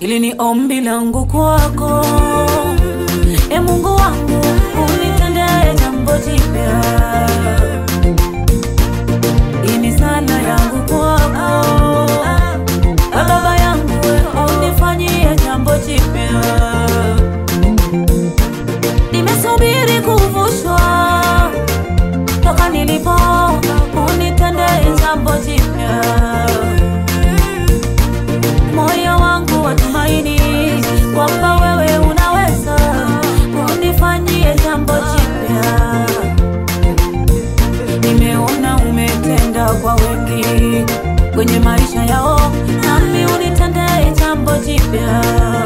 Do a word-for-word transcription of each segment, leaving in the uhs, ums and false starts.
Hili ni ombi langu kwako, e Mungu wangu, unitendee jambo jipya. Hii ni sala yangu kwako, e Baba yangu, unifanyie jambo jipya. Nimesubiri kuvushwa toka nilipo, unitendee jambo jipya. Moyo wangu watumaini kwamba wewe unaweza, unifanyie jambo jipya. Nimeona umetenda kwa wengi kwenye maisha yao, nami unitendee jambo jipya.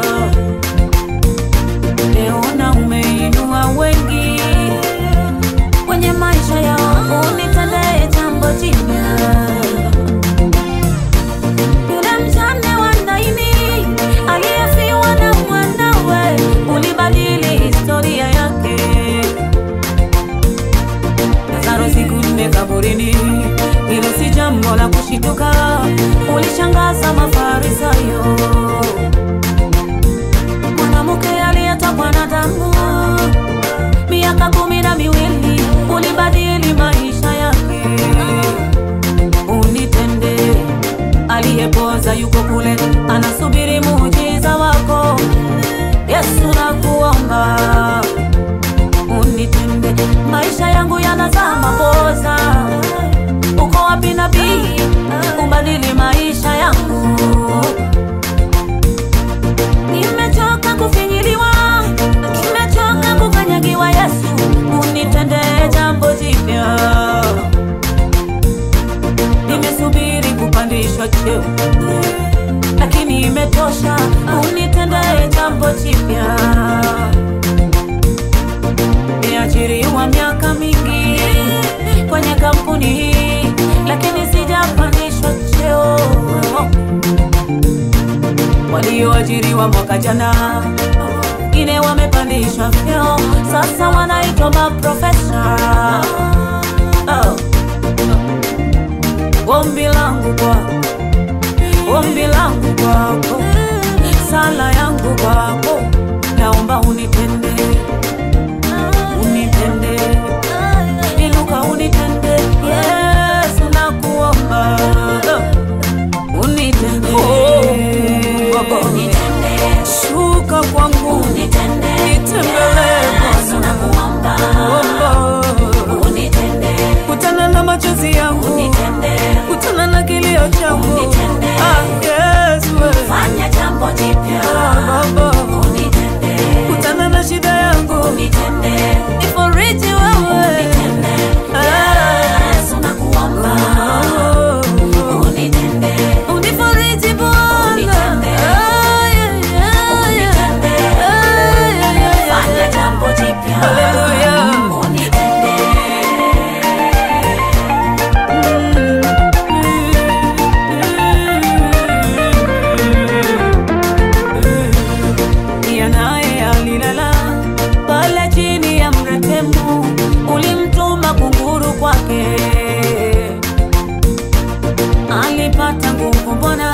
Nimeona umeinua wengi kwenye maisha yao, unitendee jambo jipya. Hilo si jambo la kushituka, ulishangaza Mafarisayo. Mwanamke aliyetokwa na damu miaka kumi na miwili, ulibadili maisha yake. Unitende, aliyepoza yuko kule, anasubiri muujiza wako. Yesu nakuomba, unitende, maisha yangu yanazama poza. Uko wapi nabii, ubadili maisha yangu. Nimechoka kufinyiliwa, nimechoka kukanyagiwa. Yesu, unitende jambo jipya. Nimesubiri kupandishwa cheo, lakini imetosha, unitende jambo jipya. Nimeajiriwa miaka mingi kwenye kampuni hii, lakini sijapandishwa cheo. Walioajiriwa mwaka jana ine wamepandishwa vyeo, sasa wanaitwa maprofesa. Oh. Ombi langu kwako, ombi langu kwako, sala yangu kwako, naomba unitende, unitende, inuka unitende. Yesu nakuomba, unitende, oh, unitende, shuka kwangu, unitende, nitembelee. Yesu nakuomba, unitende, kutana na machozi yangu, unitende, kutana na kilio changu, unitende. Ah, Yesu, fanya jambo jipya. Ah, Baba, unitende, kutana na shida yangu, unitende, ifariji wewe, unitende. Yesu nakuomba, unitende, unifariji Bwana, unitende, unitende, fanya jambo jipya. Haleluya, unitende. Pia naye alilala pale chini ya mretemu, ulimtuma kunguru kwake. Alipata nguvu mbona